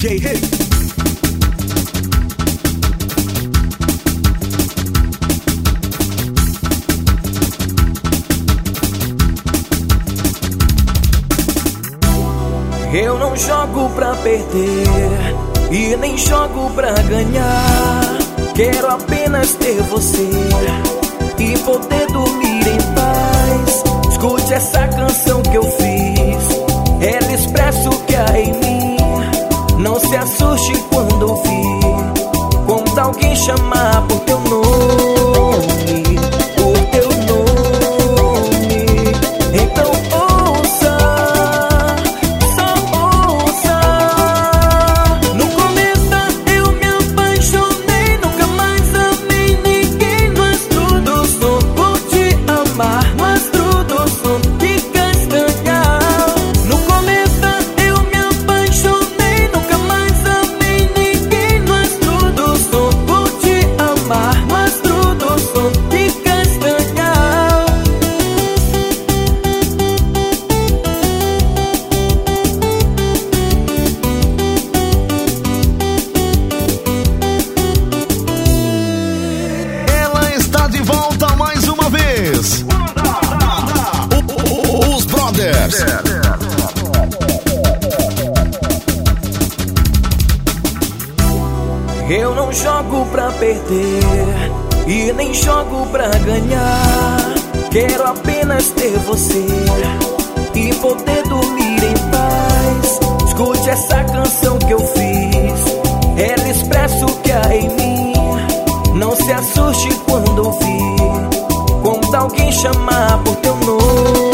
DJ Rei. Eu não jogo pra perder e nem jogo pra ganhar. Quero apenas ter você e poder dormir em paz. Escute essa canção que eu fiz, ela expressa o que há em mim. Não se assuste quando ouvir, quando alguém chamar por teu nome, por teu nome. Então ouça, só ouça. No começo eu me apaixonei, nunca mais amei ninguém. Mas tudo só por te amar, mas tudo só fica estranhar. No começo eu me apaixonei, nunca mais amei ninguém. Mas tudo só por te amar, mas tudo só fica estranhar. Ela está de volta mais uma vez. Os Brothers. Eu não jogo pra perder e nem jogo pra ganhar. Quero apenas ter você e poder dormir em paz. Escute essa canção que eu fiz, ela expressa o que há em mim. Não se assuste quando ouvir, quando alguém chamar por teu nome.